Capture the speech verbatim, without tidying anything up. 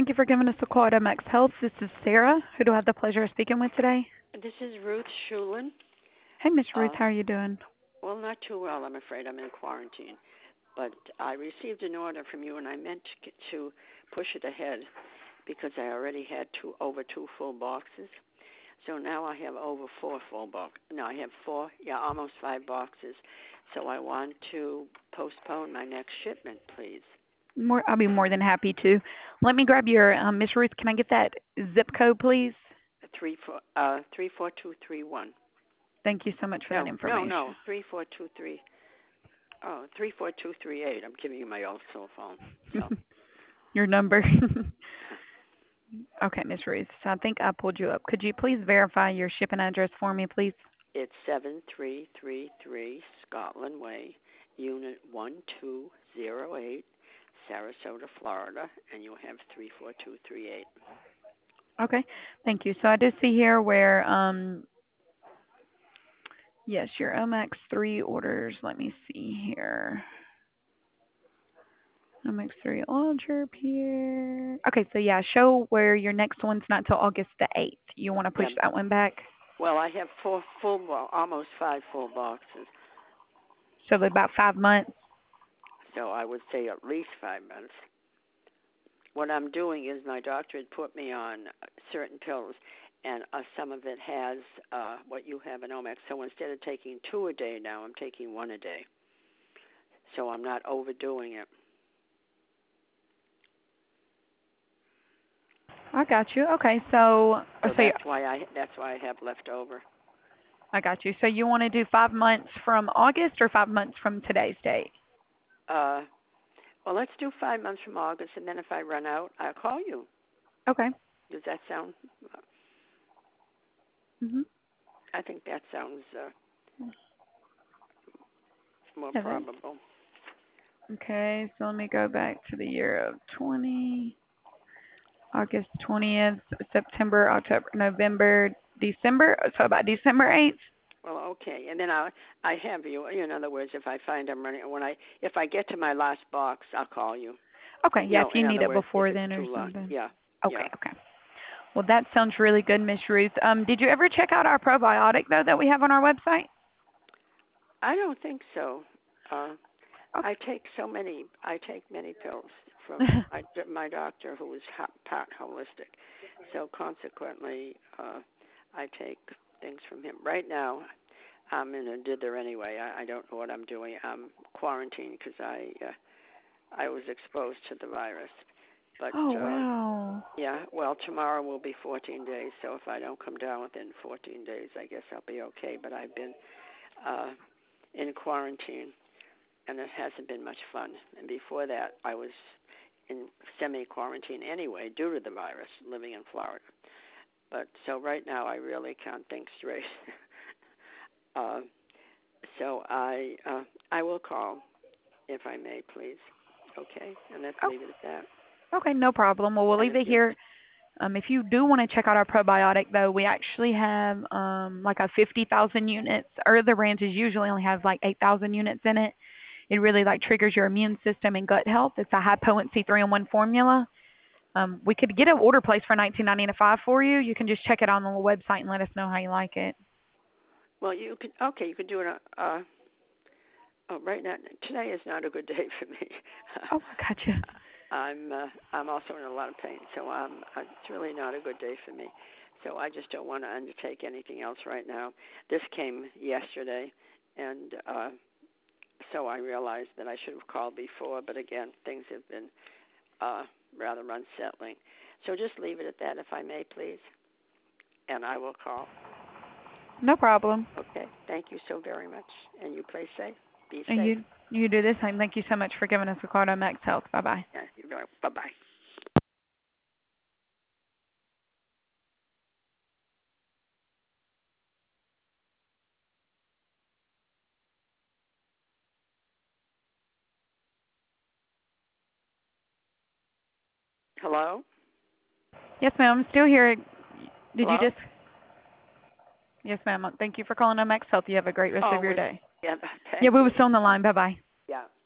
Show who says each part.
Speaker 1: Thank you for giving us a call at M X Health. This is Sarah. Who do I have the pleasure of speaking with today?
Speaker 2: This is Ruth Schulin.
Speaker 1: Hey, Miss Ruth.
Speaker 2: Uh,
Speaker 1: How are you doing?
Speaker 2: well, not too well, I'm afraid. I'm in quarantine. But I received an order from you, and I meant to, get, to push it ahead because I already had two over two full boxes. So now I have over four full boxes. No, I have four, yeah, almost five boxes. So I want to postpone my next shipment, please.
Speaker 1: More, I'll be more than happy to. Let me grab your, um, Miss Ruth, can I get that zip code, please?
Speaker 2: Three four uh three four two three one.
Speaker 1: Thank you so much for
Speaker 2: No,
Speaker 1: that
Speaker 2: no,
Speaker 1: information.
Speaker 2: no, three four two three. Oh, three four two three eight. I'm giving you my old cell phone. So.
Speaker 1: Your number. Okay, Miss Ruth. So I think I pulled you up. Could you please verify your shipping address for me, please?
Speaker 2: It's seven three three three Scotland Way, Unit one two zero eight, Sarasota, Florida, and you have three four two three eight.
Speaker 1: Okay, thank you. So I did see here where, um, yes, your M X three orders. Let me see here. M X three Ultra here. Okay, so yeah, show where your next one's not till August the eighth. You want to push
Speaker 2: Yeah.
Speaker 1: that one back?
Speaker 2: Well, I have four full, bo- almost five full boxes,
Speaker 1: So about five months.
Speaker 2: so I would say at least five months. What I'm doing is my doctor had put me on certain pills, and uh, some of it has uh, what you have in Omex. So instead of taking two a day now, I'm taking one a day. So I'm not overdoing it.
Speaker 1: I got you. Okay, so
Speaker 2: So
Speaker 1: so
Speaker 2: that's why I that's why I have left over.
Speaker 1: I got you. So you want to do five months from August or five months from today's date?
Speaker 2: Uh, well, let's do five months from August, and then if I run out, I'll call you.
Speaker 1: Okay.
Speaker 2: Does that sound?
Speaker 1: Mhm.
Speaker 2: I think that sounds uh, more
Speaker 1: Yeah, that-
Speaker 2: probable.
Speaker 1: Okay, so let me go back to the year of twenty. August twentieth, September, October, November, December. So about December eighth.
Speaker 2: Well, okay, and then I I have you. In other words, if I find I'm running, when I if I get to my last box, I'll call you.
Speaker 1: Okay, yeah,
Speaker 2: No,
Speaker 1: if you
Speaker 2: in
Speaker 1: need
Speaker 2: other
Speaker 1: it
Speaker 2: words, if
Speaker 1: before
Speaker 2: it's
Speaker 1: then or
Speaker 2: too long,
Speaker 1: something.
Speaker 2: yeah,
Speaker 1: Okay,
Speaker 2: yeah.
Speaker 1: okay. Well, that sounds really good, Miss Ruth. Um, did you ever check out our probiotic, though, that we have on our website?
Speaker 2: I don't think so. Uh,
Speaker 1: Okay.
Speaker 2: I take so many. I take many pills from my, my doctor, who is ha- part holistic. So consequently, uh, I take things from him. Right now, I'm in a dither anyway. I, I don't know what I'm doing. I'm quarantined because I uh, I was exposed to the virus. But
Speaker 1: Oh,
Speaker 2: uh,
Speaker 1: wow.
Speaker 2: yeah, well, tomorrow will be fourteen days. So if I don't come down within fourteen days, I guess I'll be okay. But I've been uh, in quarantine, and it hasn't been much fun. And before that, I was in semi-quarantine anyway due to the virus, living in Florida. But so right now, I really can't think straight. uh, so I uh, I will call if I may, please. Okay, and let's
Speaker 1: Oh,
Speaker 2: leave it at that.
Speaker 1: okay, no problem. Well, we'll
Speaker 2: And
Speaker 1: leave
Speaker 2: if
Speaker 1: it
Speaker 2: you
Speaker 1: here. Um, if you do want to check out our probiotic, though, we actually have um, like a fifty thousand units. Other branches usually only have like eight thousand units in it. It really like triggers your immune system and gut health. It's a high potency three in one formula. Um, we could get an order placed for nineteen ninety-five for you. You can just check it on the website and let us know how you like it.
Speaker 2: well, you could okay, you could do it. Uh, oh, right now today is not a good day for me.
Speaker 1: Oh, I gotcha.
Speaker 2: I'm uh, I'm also in a lot of pain, so um, it's really not a good day for me. So I just don't want to undertake anything else right now. This came yesterday, and uh, so I realized that I should have called before. But again, things have been uh, rather unsettling. So just leave it at that, if I may, please, and I will call.
Speaker 1: No problem.
Speaker 2: Okay. Thank you so very much, and you play safe. Be
Speaker 1: And
Speaker 2: safe.
Speaker 1: you you do the same. Thank you so much for giving us a call on Max Health. Bye bye.
Speaker 2: Yeah. You're very. Bye bye. Hello.
Speaker 1: Yes, ma'am. I'm still here. Did you
Speaker 2: Hello.
Speaker 1: just? Yes, ma'am. Thank you for calling on Max Health. You have a great rest
Speaker 2: Oh,
Speaker 1: of your
Speaker 2: we're
Speaker 1: day.
Speaker 2: yeah.
Speaker 1: Yeah,
Speaker 2: Thank
Speaker 1: we
Speaker 2: you.
Speaker 1: were still on the line. Bye bye.
Speaker 2: Yeah.